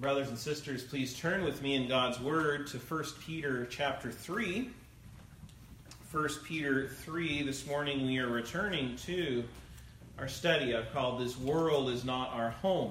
Brothers and sisters, please turn with me in God's Word to 1 Peter chapter 3. 1 Peter 3, this morning we are returning to our study I've called This World Is Not Our Home.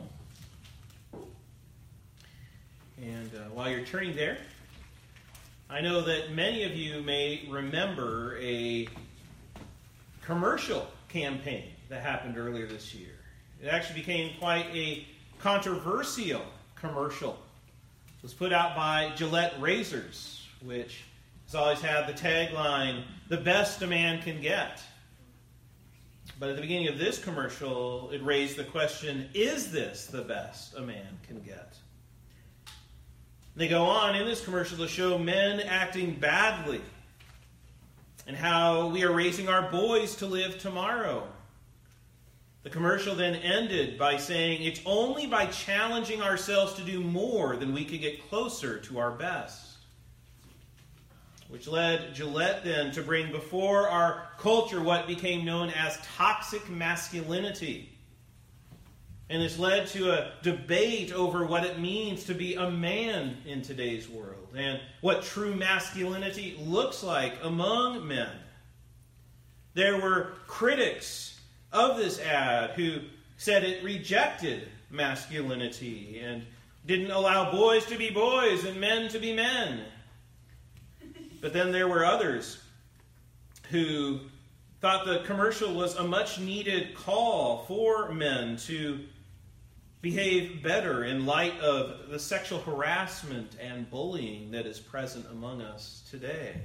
And while you're turning there, I know that many of you may remember a commercial campaign that happened earlier this year. It actually became quite a controversial commercial. It was put out by Gillette Razors, which has always had the tagline, "The best a man can get." But at the beginning of this commercial, it raised the question, is this the best a man can get? They go on in this commercial to show men acting badly and how we are raising our boys to live tomorrow. The commercial then ended by saying it's only by challenging ourselves to do more than we can get closer to our best. Which led Gillette then to bring before our culture what became known as toxic masculinity. And this led to a debate over what it means to be a man in today's world and what true masculinity looks like among men. There were critics of this ad who said it rejected masculinity and didn't allow boys to be boys and men to be men. But then there were others who thought the commercial was a much needed call for men to behave better in light of the sexual harassment and bullying that is present among us today.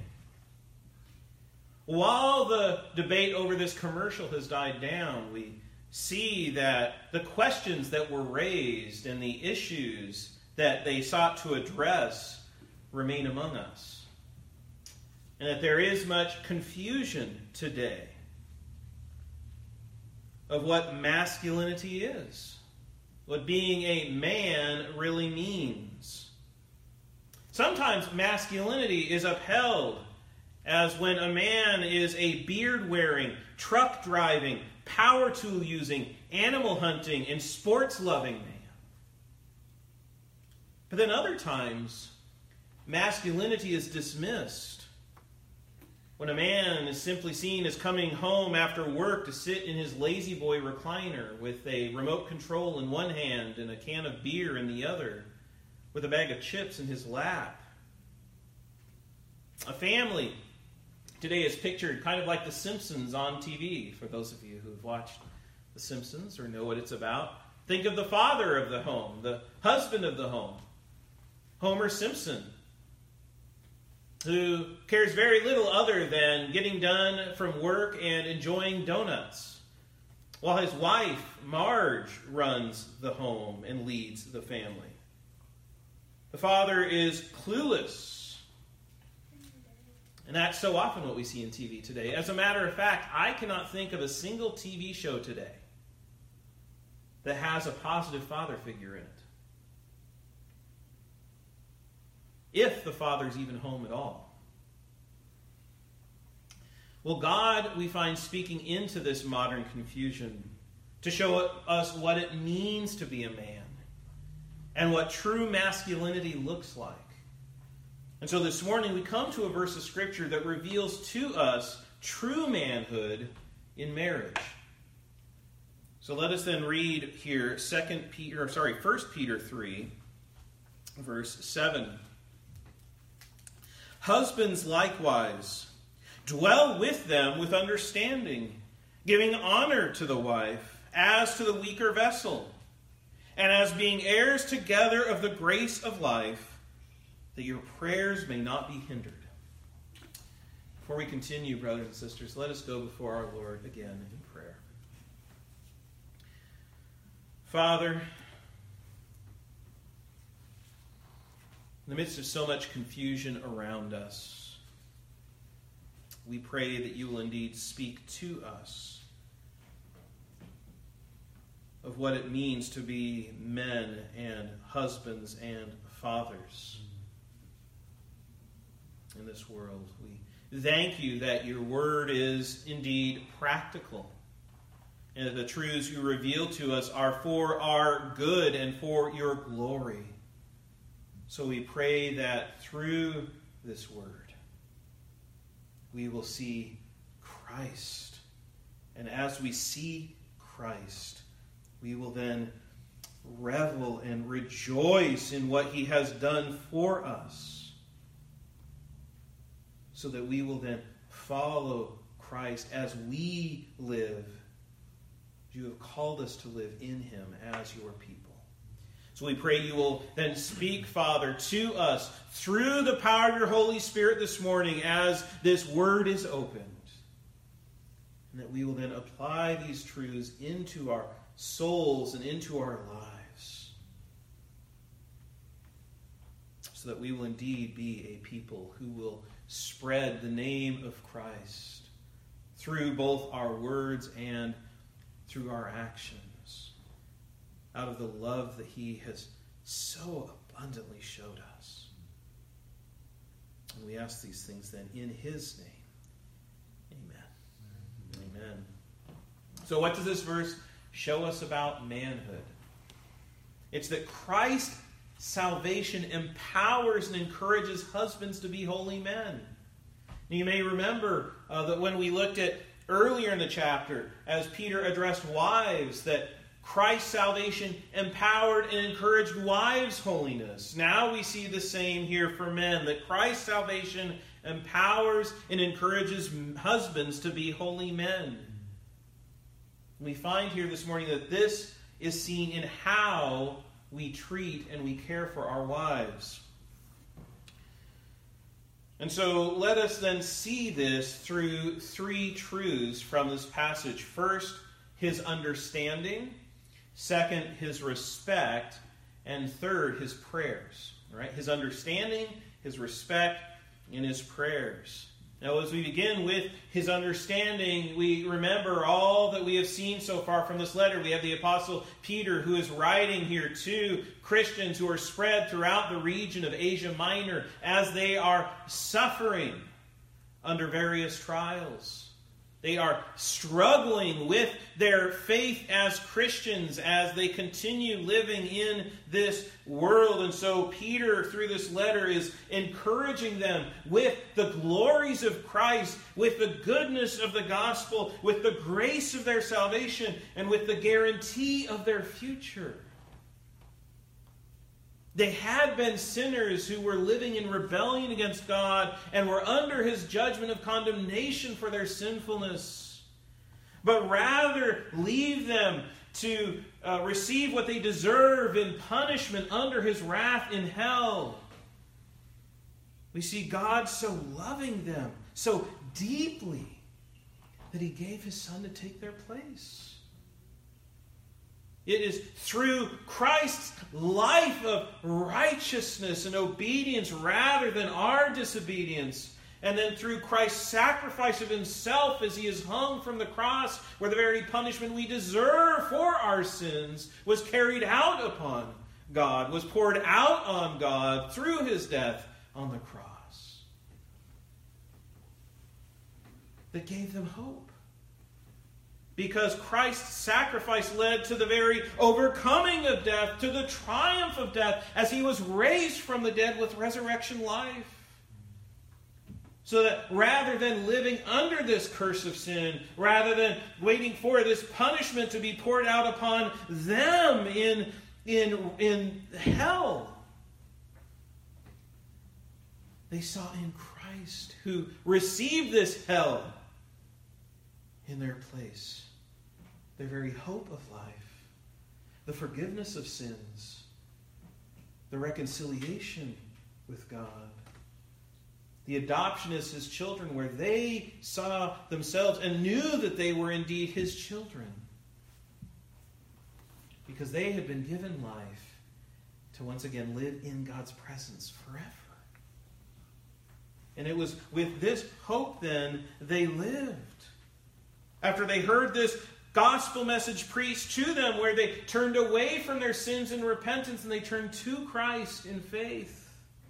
While the debate over this commercial has died down, we see that the questions that were raised and the issues that they sought to address remain among us. And that there is much confusion today of what masculinity is, what being a man really means. Sometimes masculinity is upheld as when a man is a beard-wearing, truck-driving, power tool-using, animal hunting, and sports-loving man. But then other times, masculinity is dismissed when a man is simply seen as coming home after work to sit in his lazy boy recliner with a remote control in one hand and a can of beer in the other, with a bag of chips in his lap. A family today is pictured kind of like The Simpsons on TV, for those of you who have watched The Simpsons or know what it's about. Think of the father of the home, the husband of the home, Homer Simpson, who cares very little other than getting done from work and enjoying donuts, while his wife, Marge, runs the home and leads the family. The father is clueless. And that's so often what we see in TV today. As a matter of fact, I cannot think of a single TV show today that has a positive father figure in it. If the father's even home at all. Well, God, we find, speaking into this modern confusion to show us what it means to be a man and what true masculinity looks like. And so this morning we come to a verse of Scripture that reveals to us true manhood in marriage. So let us then read here 1 Peter 3, verse 7. Husbands likewise, dwell with them with understanding, giving honor to the wife as to the weaker vessel, and as being heirs together of the grace of life, that your prayers may not be hindered. Before we continue, brothers and sisters, let us go before our Lord again in prayer. Father, in the midst of so much confusion around us, we pray that you will indeed speak to us of what it means to be men and husbands and fathers in this world. We thank you that your word is indeed practical and that the truths you reveal to us are for our good and for your glory. So we pray that through this word, we will see Christ. And as we see Christ, we will then revel and rejoice in what he has done for us, so that we will then follow Christ as we live. You have called us to live in him as your people. So we pray you will then speak, Father, to us through the power of your Holy Spirit this morning as this word is opened. And that we will then apply these truths into our souls and into our lives, so that we will indeed be a people who will spread the name of Christ through both our words and through our actions, out of the love that he has so abundantly showed us. And we ask these things then in his name. Amen. Amen. So what does this verse show us about manhood? It's that Christ's salvation empowers and encourages husbands to be holy men. And you may remember that when we looked at earlier in the chapter, as Peter addressed wives, that Christ's salvation empowered and encouraged wives' holiness. Now we see the same here for men, that Christ's salvation empowers and encourages husbands to be holy men. We find here this morning that this is seen in how we treat and we care for our wives. And so let us then see this through three truths from this passage. First, his understanding. Second, his respect. And third, his prayers. All right? His understanding, his respect, and his prayers. Now, as we begin with his understanding, we remember all that we have seen so far from this letter. We have the Apostle Peter, who is writing here to Christians who are spread throughout the region of Asia Minor as they are suffering under various trials. They are struggling with their faith as Christians as they continue living in this world. And so Peter, through this letter, is encouraging them with the glories of Christ, with the goodness of the gospel, with the grace of their salvation, and with the guarantee of their future. They had been sinners who were living in rebellion against God and were under his judgment of condemnation for their sinfulness. But rather leave them to receive what they deserve in punishment under his wrath in hell. We see God so loving them so deeply that he gave his Son to take their place. It is through Christ's life of righteousness and obedience rather than our disobedience. And then through Christ's sacrifice of himself as he is hung from the cross, where the very punishment we deserve for our sins was carried out upon God, was poured out on God through his death on the cross. That gave them hope. Because Christ's sacrifice led to the very overcoming of death, to the triumph of death, as he was raised from the dead with resurrection life. So that rather than living under this curse of sin, rather than waiting for this punishment to be poured out upon them in hell, they saw in Christ, who received this hell in their place, their very hope of life, the forgiveness of sins, the reconciliation with God, the adoption as his children, where they saw themselves and knew that they were indeed his children, because they had been given life to once again live in God's presence forever. And it was with this hope then they lived. After they heard this gospel message preached to them, where they turned away from their sins in repentance and they turned to Christ in faith,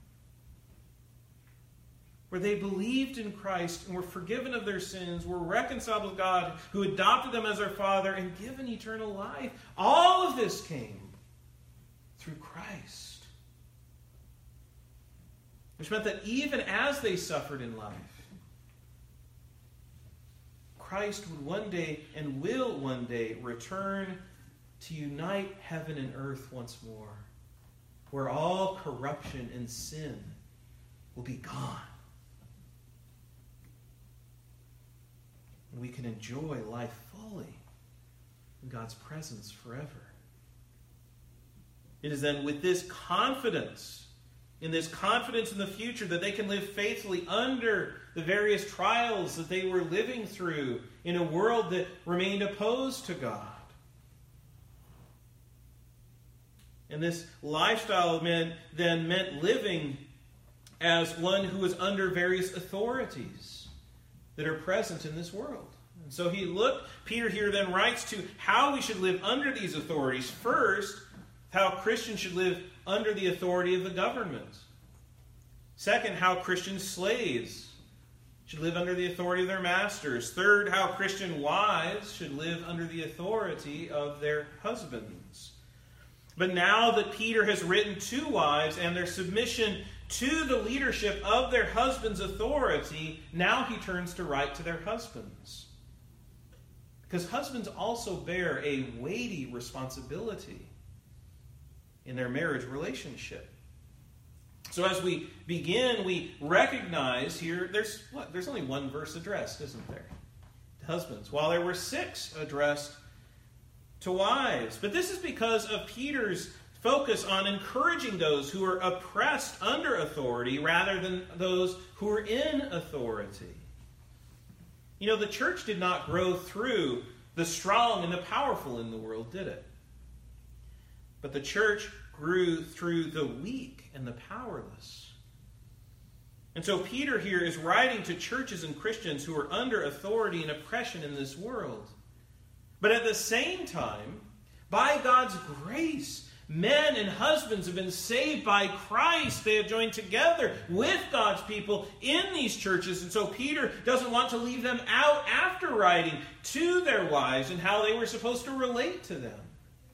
where they believed in Christ and were forgiven of their sins, were reconciled with God, who adopted them as their Father and given eternal life. All of this came through Christ. which meant that even as they suffered in life, Christ would one day and will one day return to unite heaven and earth once more, where all corruption and sin will be gone. And we can enjoy life fully in God's presence forever. It is then with this confidence, in the future, that they can live faithfully under the various trials that they were living through in a world that remained opposed to God. And this lifestyle then meant living as one who was under various authorities that are present in this world. And so Peter here then writes to how we should live under these authorities. First, how Christians should live under the authority of the government. Second, how Christian slaves should live under the authority of their masters. Third, how Christian wives should live under the authority of their husbands. But now that Peter has written to wives and their submission to the leadership of their husband's authority, now he turns to write to their husbands. Because husbands also bear a weighty responsibility in their marriage relationship. So as we begin, we recognize here, there's only one verse addressed, isn't there? To husbands, while there were 6 addressed to wives. But this is because of Peter's focus on encouraging those who are oppressed under authority rather than those who are in authority. You know, the church did not grow through the strong and the powerful in the world, did it? But the church grew through the weak and the powerless. And so Peter here is writing to churches and Christians who are under authority and oppression in this world. But at the same time, by God's grace, men and husbands have been saved by Christ. They have joined together with God's people in these churches. And so Peter doesn't want to leave them out after writing to their wives and how they were supposed to relate to them.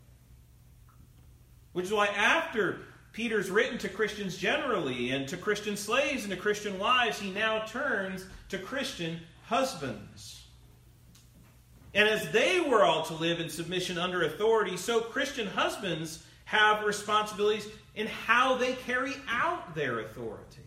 Which is why after Peter's written to Christians generally and to Christian slaves and to Christian wives, he now turns to Christian husbands. And as they were all to live in submission under authority, so Christian husbands have responsibilities in how they carry out their authority.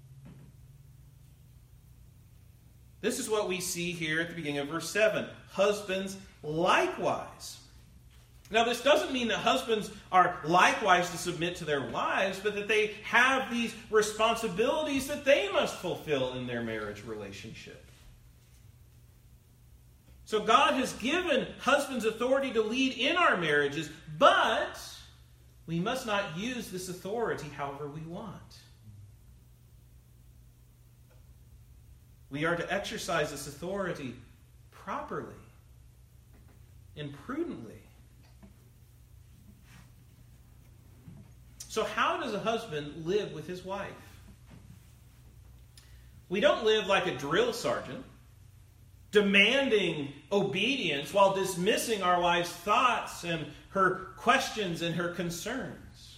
This is what we see here at the beginning of verse 7. Husbands likewise. Now, this doesn't mean that husbands are likewise to submit to their wives, but that they have these responsibilities that they must fulfill in their marriage relationship. So God has given husbands authority to lead in our marriages, but we must not use this authority however we want. We are to exercise this authority properly and prudently. So how does a husband live with his wife? We don't live like a drill sergeant, demanding obedience while dismissing our wife's thoughts and her questions and her concerns.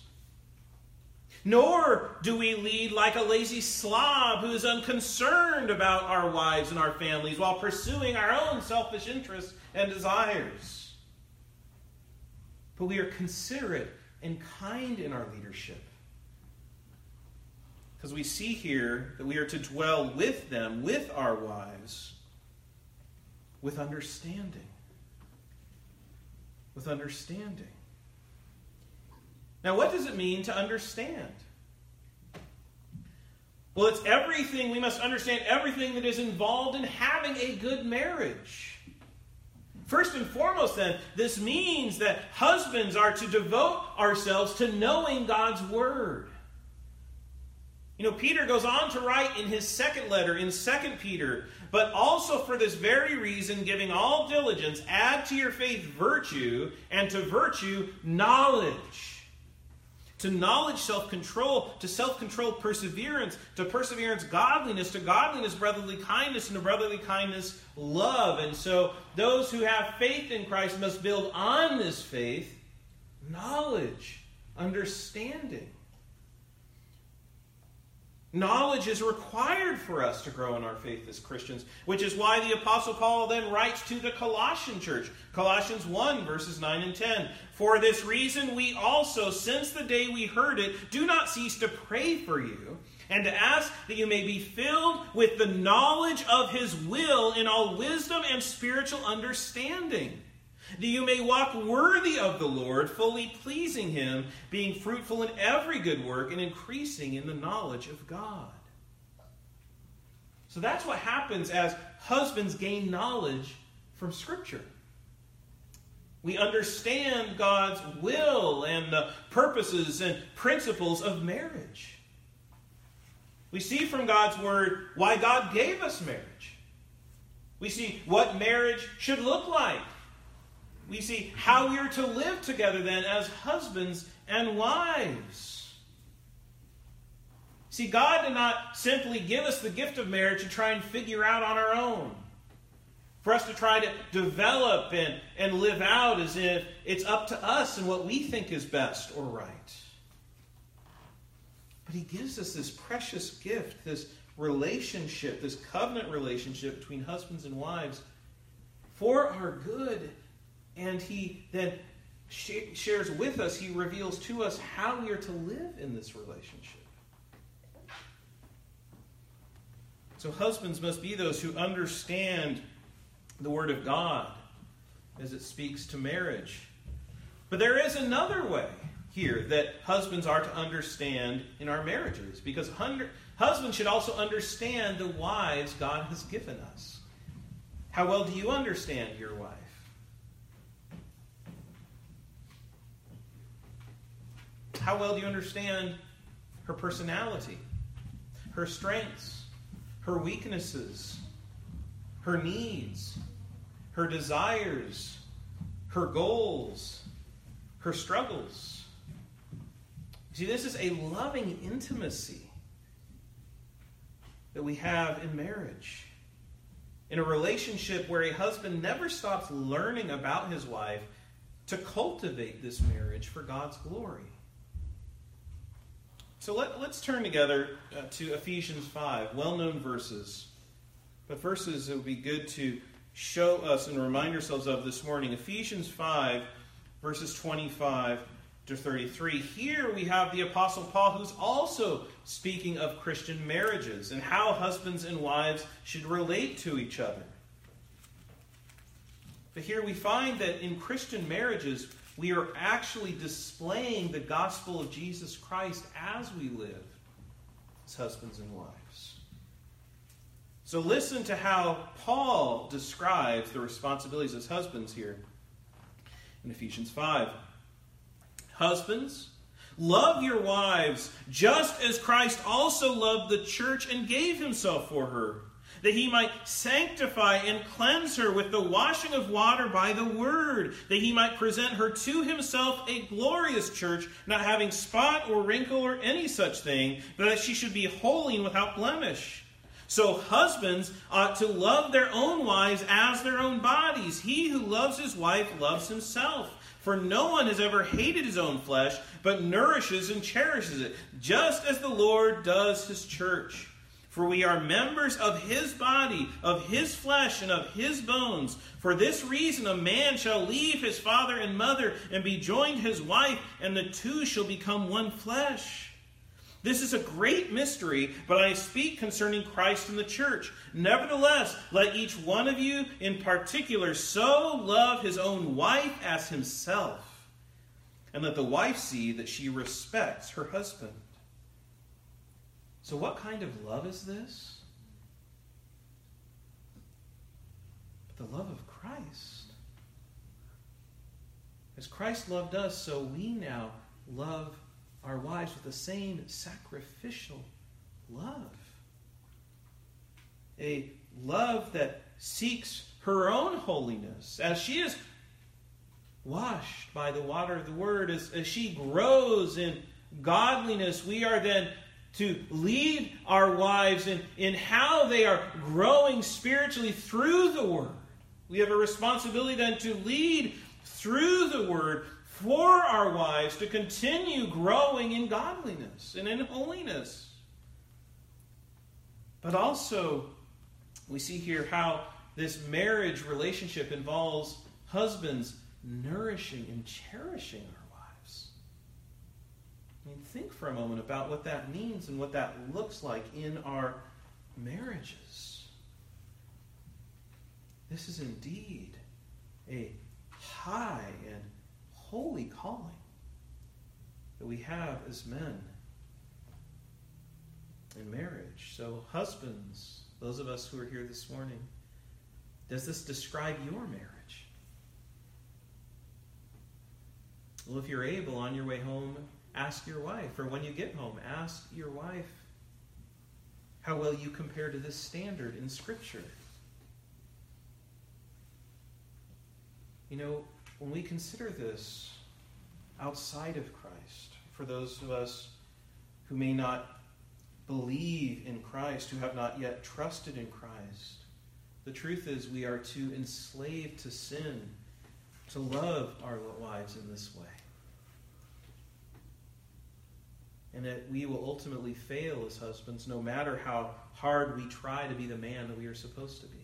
Nor do we lead like a lazy slob who is unconcerned about our wives and our families while pursuing our own selfish interests and desires. But we are considerate and kind in our leadership. Because we see here that we are to dwell with them, with our wives, with understanding. With understanding. Now, what does it mean to understand? Well, it's everything. We must understand everything that is involved in having a good marriage. First and foremost, then, this means that husbands are to devote ourselves to knowing God's Word. You know, Peter goes on to write in his second letter, in 2 Peter, but also for this very reason, giving all diligence, add to your faith virtue, and to virtue knowledge. To knowledge, self-control, to self-control, perseverance, to perseverance, godliness, to godliness, brotherly kindness, and to brotherly kindness, love. And so those who have faith in Christ must build on this faith knowledge, understanding. Knowledge is required for us to grow in our faith as Christians, which is why the Apostle Paul then writes to the Colossian church. Colossians 1, verses 9 and 10. For this reason we also, since the day we heard it, do not cease to pray for you, and to ask that you may be filled with the knowledge of his will in all wisdom and spiritual understanding, that you may walk worthy of the Lord, fully pleasing him, being fruitful in every good work and increasing in the knowledge of God. So that's what happens as husbands gain knowledge from Scripture. We understand God's will and the purposes and principles of marriage. We see from God's Word why God gave us marriage. We see what marriage should look like. We see how we are to live together then as husbands and wives. See, God did not simply give us the gift of marriage to try and figure out on our own. For us to try to develop and live out as if it's up to us and what we think is best or right. But he gives us this precious gift, this relationship, this covenant relationship between husbands and wives for our good. And he then shares with us, he reveals to us how we are to live in this relationship. So husbands must be those who understand the Word of God as it speaks to marriage. But there is another way here that husbands are to understand in our marriages, because husbands should also understand the wives God has given us. How well do you understand your wife? How well do you understand her personality, her strengths, her weaknesses, her needs, her desires, her goals, her struggles? See, this is a loving intimacy that we have in marriage. In a relationship where a husband never stops learning about his wife to cultivate this marriage for God's glory. So let's turn together to Ephesians 5, well-known verses, but verses that would be good to show us and remind ourselves of this morning. Ephesians 5, verses 25 to 33. Here we have the Apostle Paul, who's also speaking of Christian marriages and how husbands and wives should relate to each other. But here we find that in Christian marriages, we are actually displaying the gospel of Jesus Christ as we live as husbands and wives. So listen to how Paul describes the responsibilities as husbands here in Ephesians 5. Husbands, love your wives just as Christ also loved the church and gave himself for her, that he might sanctify and cleanse her with the washing of water by the word, that he might present her to himself a glorious church, not having spot or wrinkle or any such thing, but that she should be holy and without blemish. So husbands ought to love their own wives as their own bodies. He who loves his wife loves himself. For no one has ever hated his own flesh, but nourishes and cherishes it, just as the Lord does his church. For we are members of his body, of his flesh, and of his bones. For this reason a man shall leave his father and mother and be joined to his wife, and the two shall become one flesh. This is a great mystery, but I speak concerning Christ and the church. Nevertheless, let each one of you in particular so love his own wife as himself, and let the wife see that she respects her husband. So what kind of love is this? The love of Christ. As Christ loved us, so we now love our wives with the same sacrificial love. A love that seeks her own holiness, as she is washed by the water of the word, as she grows in godliness. We are then to lead our wives in how they are growing spiritually through the word. We have a responsibility then to lead through the word for our wives to continue growing in godliness and in holiness. But also, we see here how this marriage relationship involves husbands nourishing and cherishing our wives. I mean, think for a moment about what that means and what that looks like in our marriages. This is indeed a high and holy calling that we have as men in marriage. So husbands, those of us who are here this morning, does this describe your marriage? Well, if you're able, on your way home, ask your wife, or when you get home, ask your wife how well you compare to this standard in Scripture. You know, when we consider this outside of Christ, for those of us who may not believe in Christ, who have not yet trusted in Christ, the truth is we are too enslaved to sin to love our wives in this way. And that we will ultimately fail as husbands no matter how hard we try to be the man that we are supposed to be.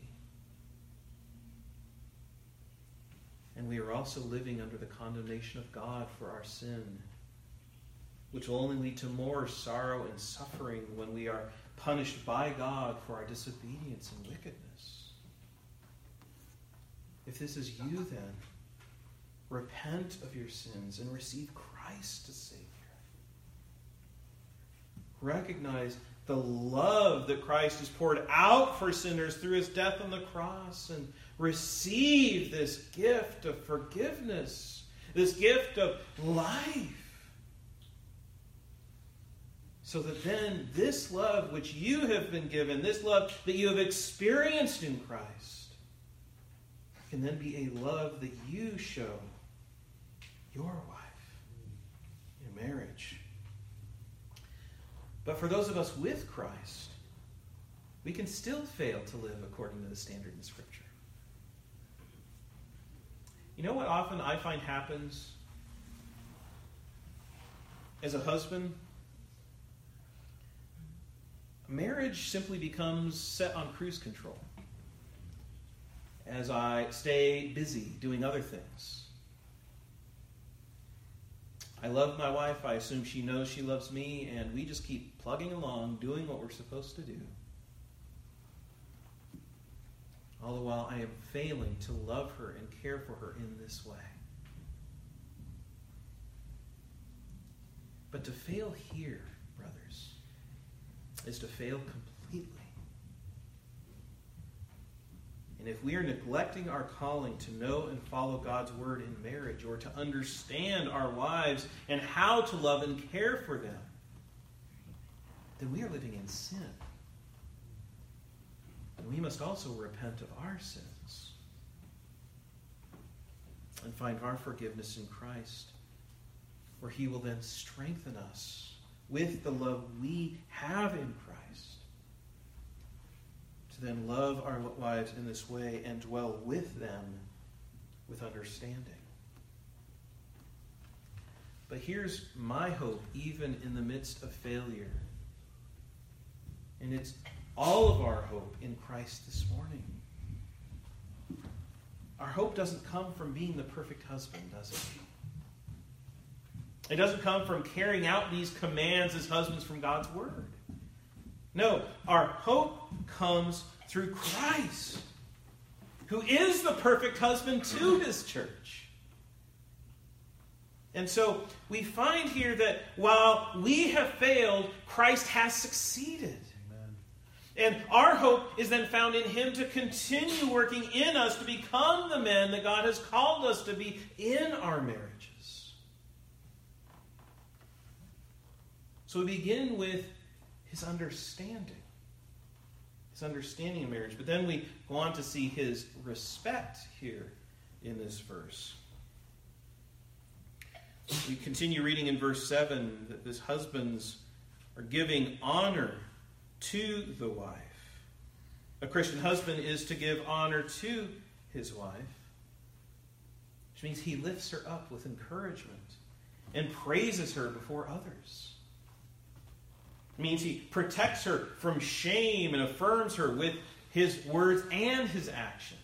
And we are also living under the condemnation of God for our sin, which will only lead to more sorrow and suffering when we are punished by God for our disobedience and wickedness. If this is you, then, repent of your sins and receive Christ as Savior. Recognize the love that Christ has poured out for sinners through his death on the cross, and receive this gift of forgiveness, this gift of life. So that then this love which you have been given, this love that you have experienced in Christ, can then be a love that you show your wife in marriage. But for those of us with Christ, we can still fail to live according to the standard in Scripture. You know what often I find happens as a husband? Marriage simply becomes set on cruise control as I stay busy doing other things. I love my wife. I assume she knows she loves me, and we just keep plugging along, doing what we're supposed to do. All the while, I am failing to love her and care for her in this way. But to fail here, brothers, is to fail completely. And if we are neglecting our calling to know and follow God's word in marriage, or to understand our wives and how to love and care for them, then we are living in sin. And we must also repent of our sins and find our forgiveness in Christ, where he will then strengthen us with the love we have in Christ to then love our wives in this way and dwell with them with understanding. But here's my hope, even in the midst of failure. And it's all of our hope in Christ this morning. Our hope doesn't come from being the perfect husband, does it? It doesn't come from carrying out these commands as husbands from God's word. No, our hope comes through Christ, who is the perfect husband to his church. And so we find here that while we have failed, Christ has succeeded. And our hope is then found in him to continue working in us to become the men that God has called us to be in our marriages. So we begin with his understanding of marriage. But then we go on to see his respect here in this verse. We continue reading in verse 7 that this husbands are giving honor to the wife. A Christian husband is to give honor to his wife, which means he lifts her up with encouragement and praises her before others. It means he protects her from shame and affirms her with his words and his actions.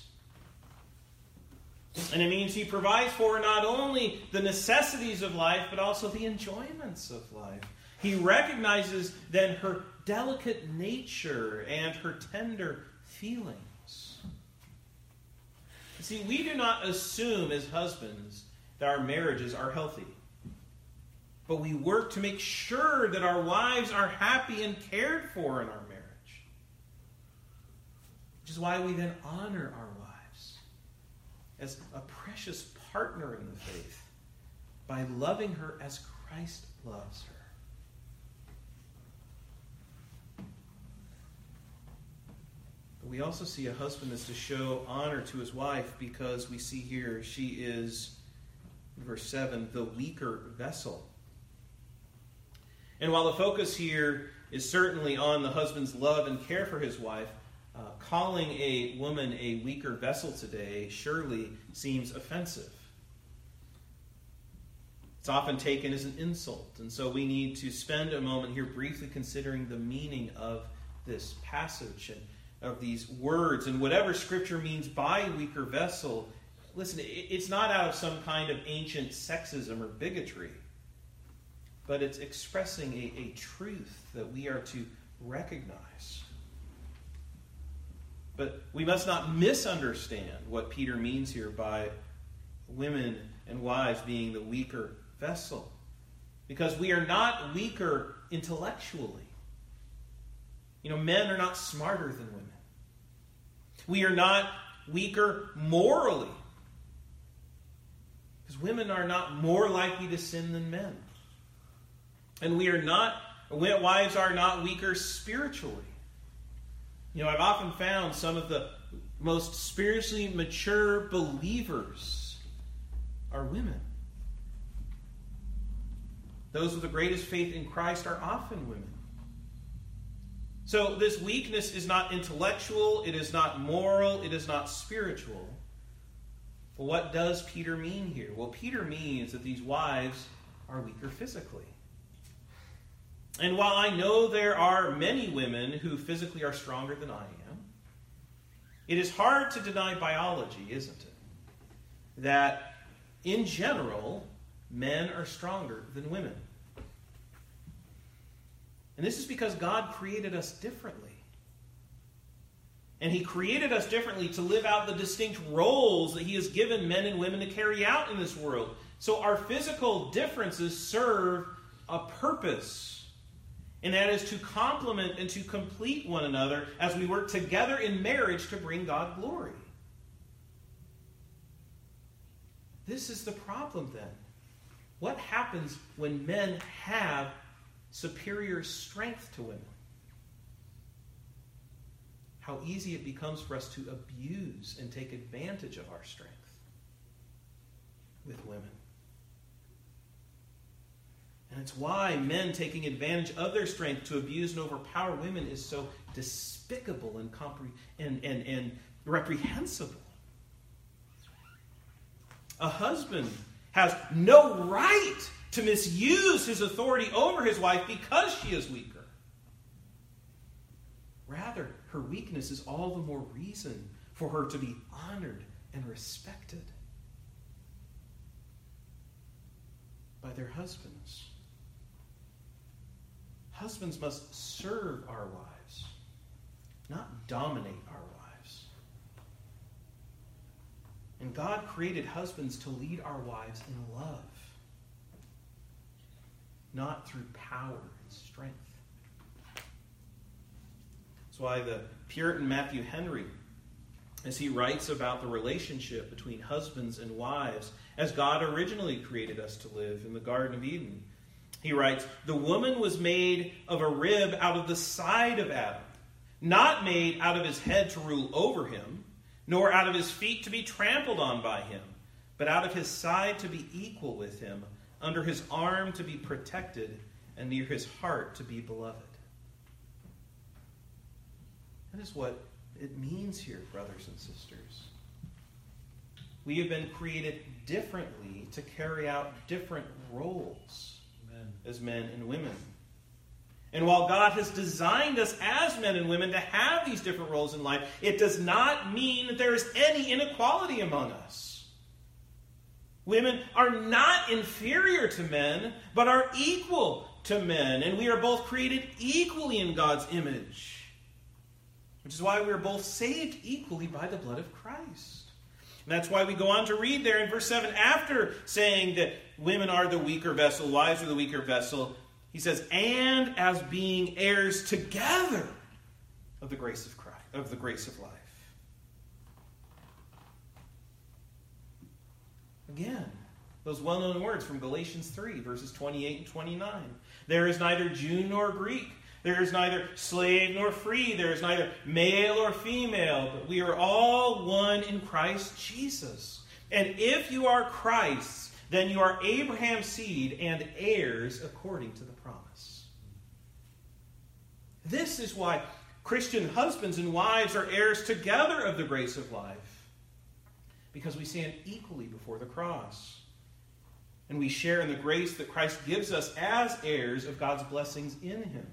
And it means he provides for her not only the necessities of life, but also the enjoyments of life. He recognizes then her delicate nature and her tender feelings. You see, we do not assume as husbands that our marriages are healthy. But we work to make sure that our wives are happy and cared for in our marriage. Which is why we then honor our wives as a precious partner in the faith by loving her as Christ loves her. But we also see a husband is to show honor to his wife because we see here she is, verse 7, the weaker vessel. And while the focus here is certainly on the husband's love and care for his wife, calling a woman a weaker vessel today surely seems offensive. It's often taken as an insult, and so we need to spend a moment here briefly considering the meaning of this passage and of these words. And whatever Scripture means by weaker vessel, listen, it's not out of some kind of ancient sexism or bigotry, but it's expressing a truth that we are to recognize. But we must not misunderstand what Peter means here by women and wives being the weaker vessel. Because we are not weaker intellectually. You know, men are not smarter than women. We are not weaker morally. Because women are not more likely to sin than men. And wives are not weaker spiritually. You know, I've often found some of the most spiritually mature believers are women. Those with the greatest faith in Christ are often women. So this weakness is not intellectual, it is not moral, it is not spiritual. Well, what does Peter mean here? Well, Peter means that these wives are weaker physically. And while I know there are many women who physically are stronger than I am, it is hard to deny biology, isn't it? That, in general, men are stronger than women. And this is because God created us differently. And He created us differently to live out the distinct roles that He has given men and women to carry out in this world. So our physical differences serve a purpose. And that is to complement and to complete one another as we work together in marriage to bring God glory. This is the problem then. What happens when men have superior strength to women? How easy it becomes for us to abuse and take advantage of our strength with women. And it's why men taking advantage of their strength to abuse and overpower women is so despicable and reprehensible. A husband has no right to misuse his authority over his wife because she is weaker. Rather, her weakness is all the more reason for her to be honored and respected by their husbands. Husbands must serve our wives, not dominate our wives. And God created husbands to lead our wives in love, not through power and strength. That's why the Puritan Matthew Henry, as he writes about the relationship between husbands and wives, as God originally created us to live in the Garden of Eden, he writes, "The woman was made of a rib out of the side of Adam, not made out of his head to rule over him, nor out of his feet to be trampled on by him, but out of his side to be equal with him, under his arm to be protected, and near his heart to be beloved." That is what it means here, brothers and sisters. We have been created differently to carry out different roles as men and women. And while God has designed us as men and women to have these different roles in life, it does not mean that there is any inequality among us. Women are not inferior to men, but are equal to men. And we are both created equally in God's image, which is why we are both saved equally by the blood of Christ. And that's why we go on to read there in verse 7, after saying that women are the weaker vessel, wives are the weaker vessel, he says, and as being heirs together of the grace of Christ, of the grace of life. Again, those well-known words from Galatians 3, verses 28 and 29. There is neither Jew nor Greek. There is neither slave nor free. There is neither male or female. But we are all one in Christ Jesus. And if you are Christ's, then you are Abraham's seed and heirs according to the promise. This is why Christian husbands and wives are heirs together of the grace of life. Because we stand equally before the cross. And we share in the grace that Christ gives us as heirs of God's blessings in him.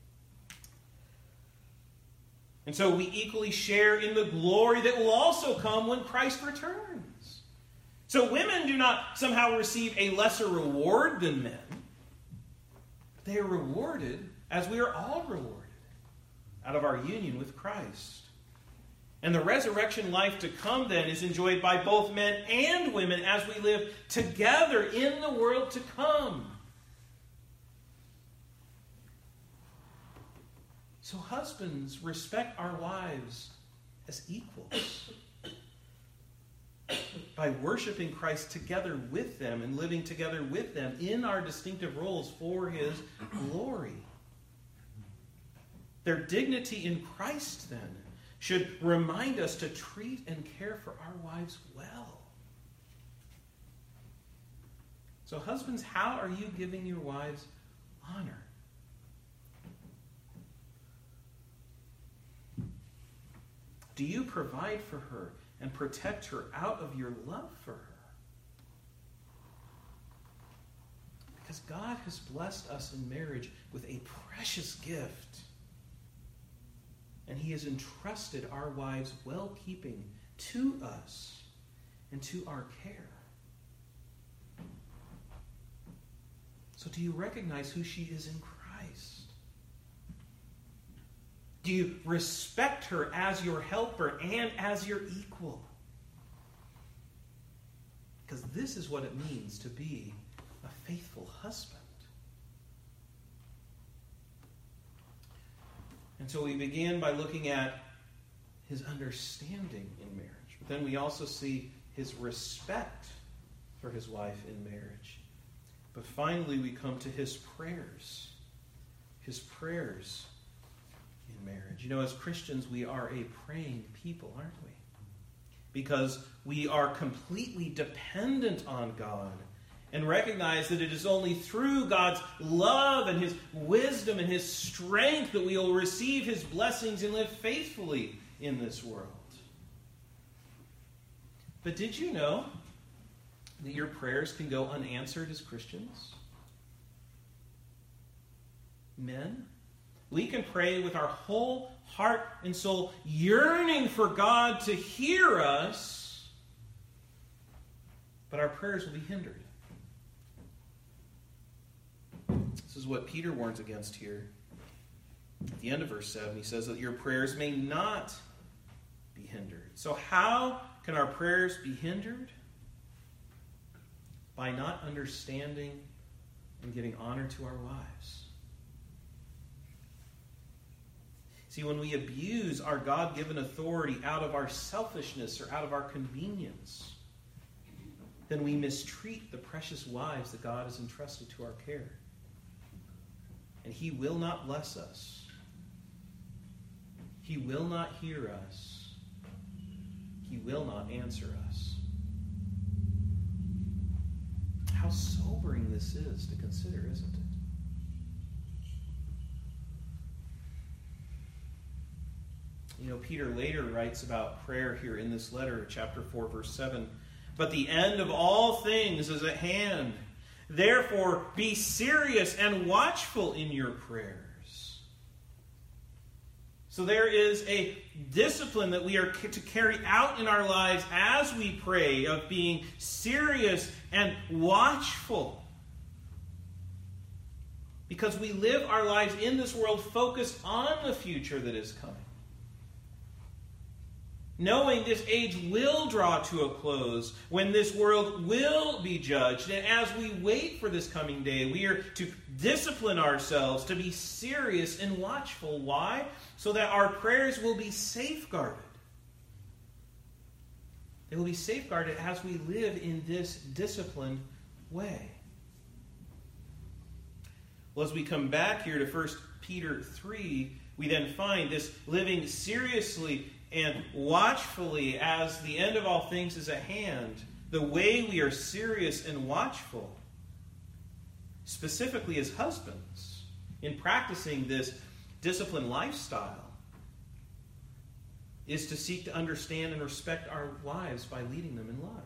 And so we equally share in the glory that will also come when Christ returns. So women do not somehow receive a lesser reward than men. They are rewarded as we are all rewarded out of our union with Christ. And the resurrection life to come then is enjoyed by both men and women as we live together in the world to come. So husbands, respect our wives as equals by worshiping Christ together with them and living together with them in our distinctive roles for his glory. Their dignity in Christ, then, should remind us to treat and care for our wives well. So husbands, how are you giving your wives honor? Do you provide for her and protect her out of your love for her? Because God has blessed us in marriage with a precious gift. And he has entrusted our wives' well-keeping to us and to our care. So do you recognize who she is in Christ? Do you respect her as your helper and as your equal? Because this is what it means to be a faithful husband. And so we begin by looking at his understanding in marriage. But then we also see his respect for his wife in marriage. But finally we come to his prayers. His prayers in marriage. You know, as Christians, we are a praying people, aren't we? Because we are completely dependent on God and recognize that it is only through God's love and his wisdom and his strength that we will receive his blessings and live faithfully in this world. But did you know that your prayers can go unanswered as Christians? Men, we can pray with our whole heart and soul, yearning for God to hear us, but our prayers will be hindered. This is what Peter warns against here. At the end of verse 7, he says that your prayers may not be hindered. So how can our prayers be hindered? By not understanding and giving honor to our wives. See, when we abuse our God-given authority out of our selfishness or out of our convenience, then we mistreat the precious wives that God has entrusted to our care. And he will not bless us. He will not hear us. He will not answer us. How sobering this is to consider, isn't it? You know, Peter later writes about prayer here in this letter, chapter 4, verse 7. But the end of all things is at hand. Therefore, be serious and watchful in your prayers. So there is a discipline that we are to carry out in our lives as we pray, of being serious and watchful. Because we live our lives in this world focused on the future that is coming. Knowing this age will draw to a close, when this world will be judged. And as we wait for this coming day, we are to discipline ourselves to be serious and watchful. Why? So that our prayers will be safeguarded. They will be safeguarded as we live in this disciplined way. Well, as we come back here to 1 Peter 3, we then find this living seriously and watchfully as the end of all things is at hand. The way we are serious and watchful, specifically as husbands, in practicing this disciplined lifestyle, is to seek to understand and respect our wives by leading them in love.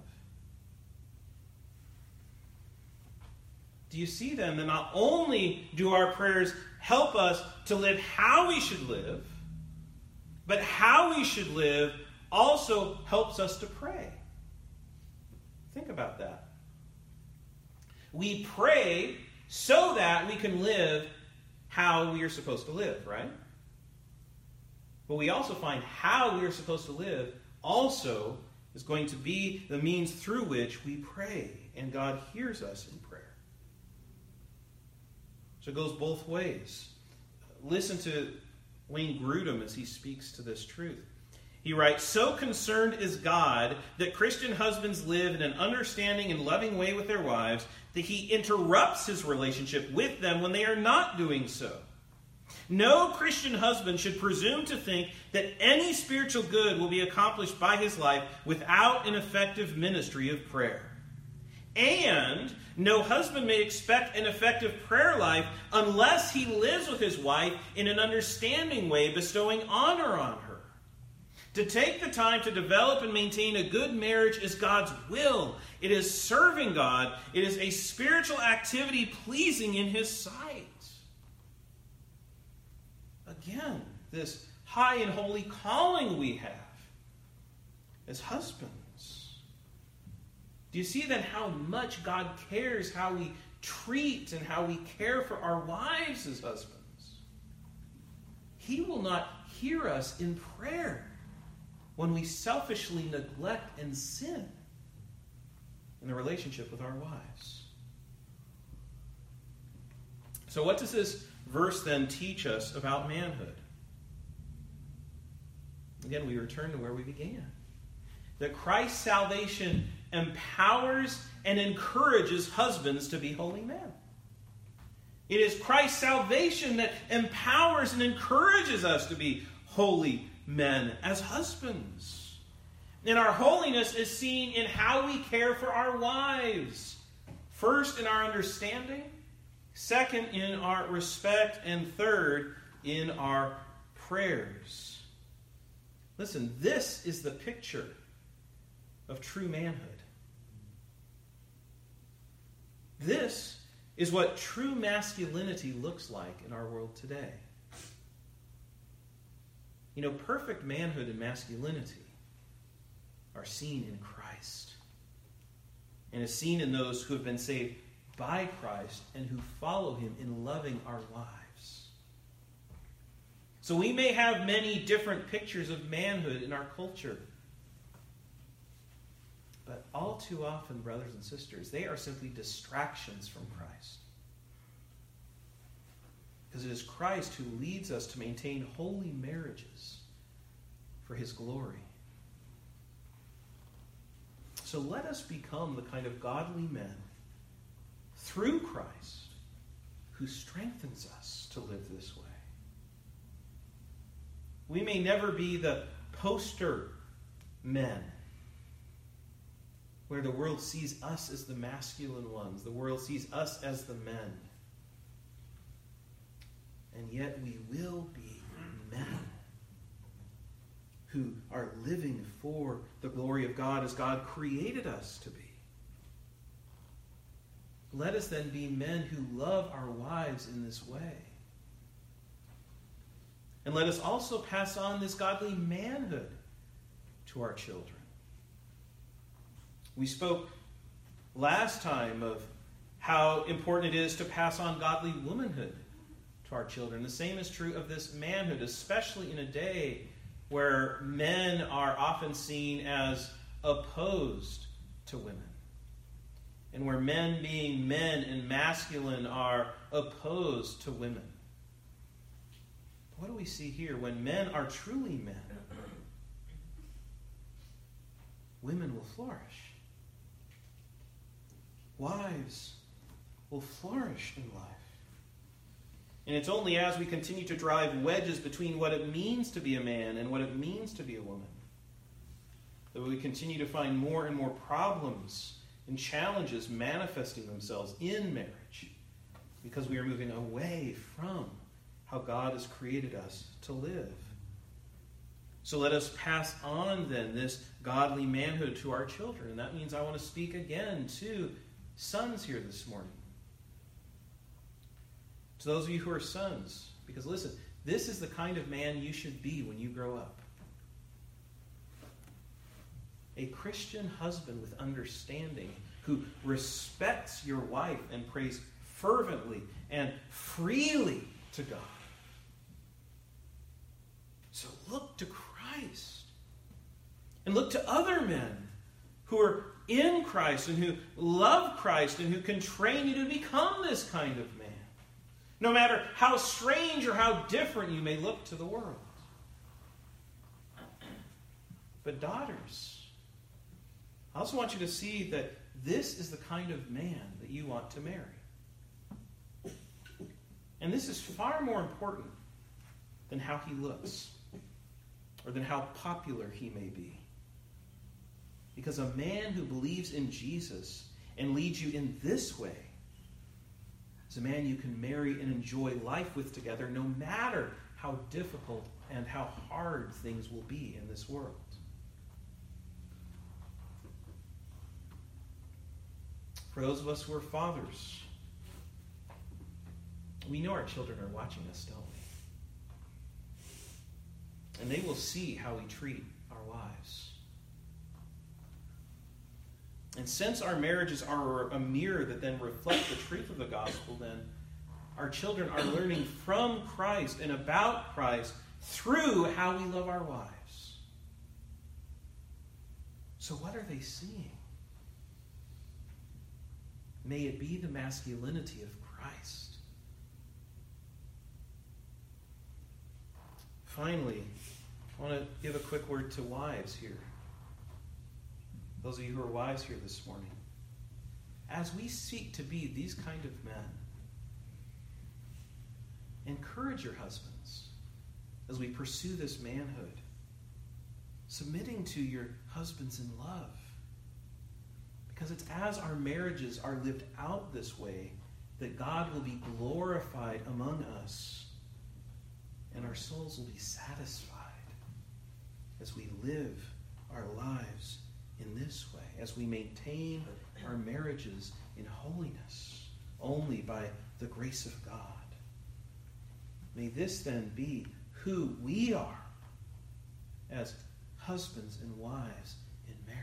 Do you see then that not only do our prayers help us to live how we should live, but how we should live also helps us to pray. Think about that. We pray so that we can live how we are supposed to live, right? But we also find how we are supposed to live also is going to be the means through which we pray, and God hears us in prayer. So it goes both ways. Listen to Wayne Grudem as he speaks to this truth. He writes, "So concerned is God that Christian husbands live in an understanding and loving way with their wives that he interrupts his relationship with them when they are not doing so. No Christian husband should presume to think that any spiritual good will be accomplished by his life without an effective ministry of prayer. And no husband may expect an effective prayer life unless he lives with his wife in an understanding way, bestowing honor on her. To take the time to develop and maintain a good marriage is God's will. It is serving God. It is a spiritual activity pleasing in his sight." Again, this high and holy calling we have as husbands. Do you see then how much God cares how we treat and how we care for our wives as husbands? He will not hear us in prayer when we selfishly neglect and sin in the relationship with our wives. So what does this verse then teach us about manhood? Again, we return to where we began. That Christ's salvation empowers and encourages husbands to be holy men. It is Christ's salvation that empowers and encourages us to be holy men as husbands. And our holiness is seen in how we care for our wives. First, in our understanding. Second, in our respect. And third, in our prayers. Listen, this is the picture of true manhood. This is what true masculinity looks like in our world today. You know, perfect manhood and masculinity are seen in Christ, and is seen in those who have been saved by Christ and who follow him in loving our wives. So we may have many different pictures of manhood in our culture, but all too often, brothers and sisters, they are simply distractions from Christ. Because it is Christ who leads us to maintain holy marriages for his glory. So let us become the kind of godly men through Christ who strengthens us to live this way. We may never be the poster men where the world sees us as the masculine ones. The world sees us as the men. And yet we will be men who are living for the glory of God as God created us to be. let us then be men who love our wives in this way. And let us also pass on this godly manhood to our children. We spoke last time of how important it is to pass on godly womanhood to our children. The same is true of this manhood, especially in a day where men are often seen as opposed to women. And where men being men and masculine are opposed to women. What do we see here? When men are truly men, women will flourish. Wives will flourish in life. And it's only as we continue to drive wedges between what it means to be a man and what it means to be a woman that we continue to find more and more problems and challenges manifesting themselves in marriage because we are moving away from how God has created us to live. So let us pass on then this godly manhood to our children. And that means I want to speak again to sons here this morning. To those of you who are sons, because listen, this is the kind of man you should be when you grow up. A Christian husband with understanding who respects your wife and prays fervently and freely to God. So look to Christ. And look to other men who are in Christ and who love Christ and who can train you to become this kind of man. No matter how strange or how different you may look to the world. But daughters, I also want you to see that this is the kind of man that you want to marry. And this is far more important than how he looks or than how popular he may be. Because a man who believes in Jesus and leads you in this way is a man you can marry and enjoy life with together no matter how difficult and how hard things will be in this world. For those of us who are fathers, we know our children are watching us, don't we? And they will see how we treat our wives. And since our marriages are a mirror that then reflect the truth of the gospel, then our children are learning from Christ and about Christ through how we love our wives. So what are they seeing? May it be the masculinity of Christ. Finally, I want to give a quick word to wives here. Those of you who are wives here this morning. As we seek to be these kind of men, encourage your husbands as we pursue this manhood, submitting to your husbands in love. Because it's as our marriages are lived out this way that God will be glorified among us and our souls will be satisfied as we live our lives in this way, as we maintain our marriages in holiness only by the grace of God. May this then be who we are as husbands and wives in marriage.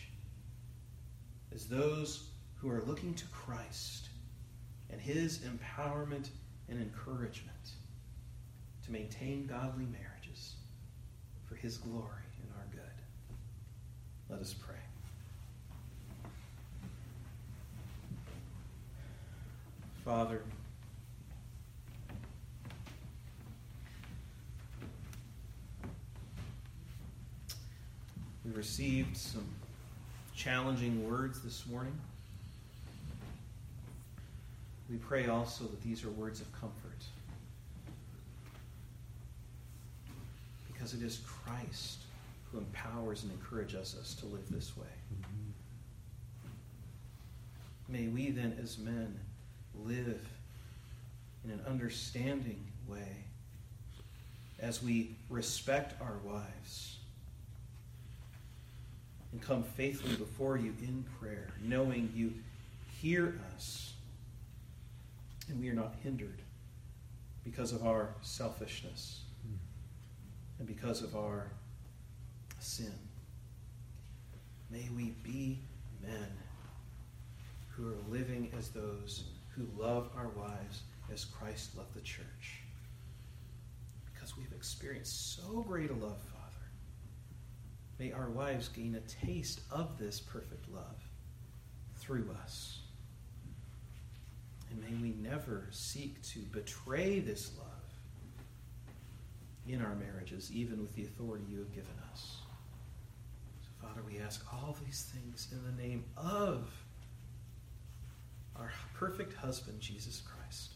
As those who are looking to Christ and his empowerment and encouragement to maintain godly marriages for his glory and our good. Let us pray. Father, we received some challenging words this morning. We pray also that these are words of comfort. Because it is Christ who empowers and encourages us to live this way. May we then as men live in an understanding way as we respect our wives and come faithfully before you in prayer, knowing you hear us And we are not hindered because of our selfishness and because of our sin. May we be men who are living as those who love our wives as Christ loved the church. Because we've experienced so great a love, Father. May our wives gain a taste of this perfect love through us. And may we never seek to betray this love in our marriages, even with the authority you have given us. So, Father, we ask all these things in the name of our perfect husband, Jesus Christ.